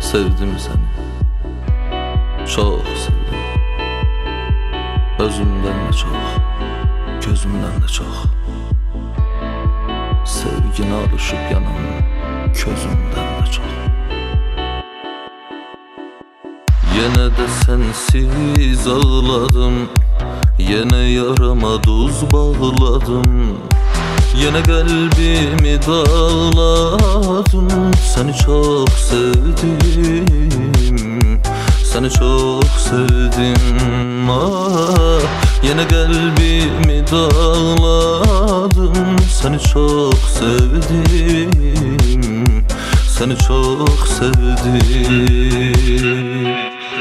Sevdim seni, çok sevdim. Özümden de çok, gözümden de çok. Sevgine alışıp yanan közümden de çok. Yine de sensiz ağladım, yine yarama tuz bağladım. Yine kalbimi dağladım. Seni çok sevdim, seni çok sevdim. Ah, yine kalbimi dağladım. Seni çok sevdim, seni çok sevdim.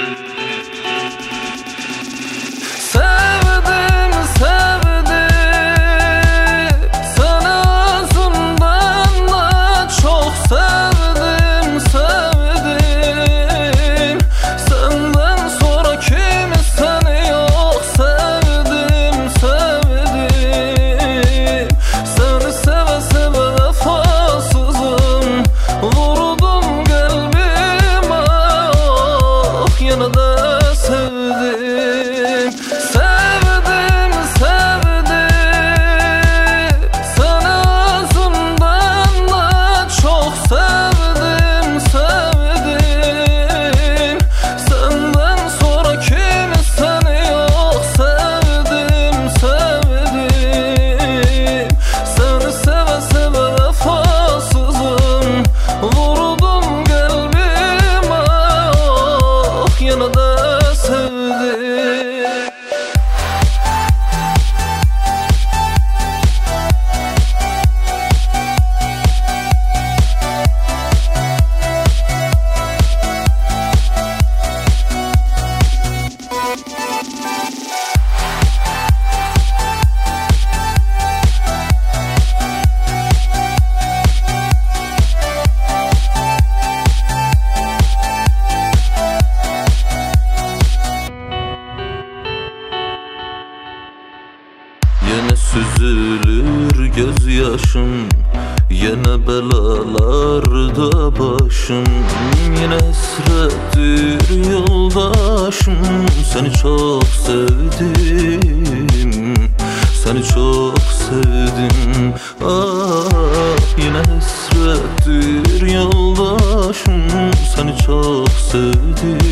Yine süzülür gözyaşım, yine belalarda başım. Yine hasrettir yoldaşım. Seni çok sevdim, seni çok sevdim. Ah, yine hasrettir yoldaşım. Seni çok sevdim,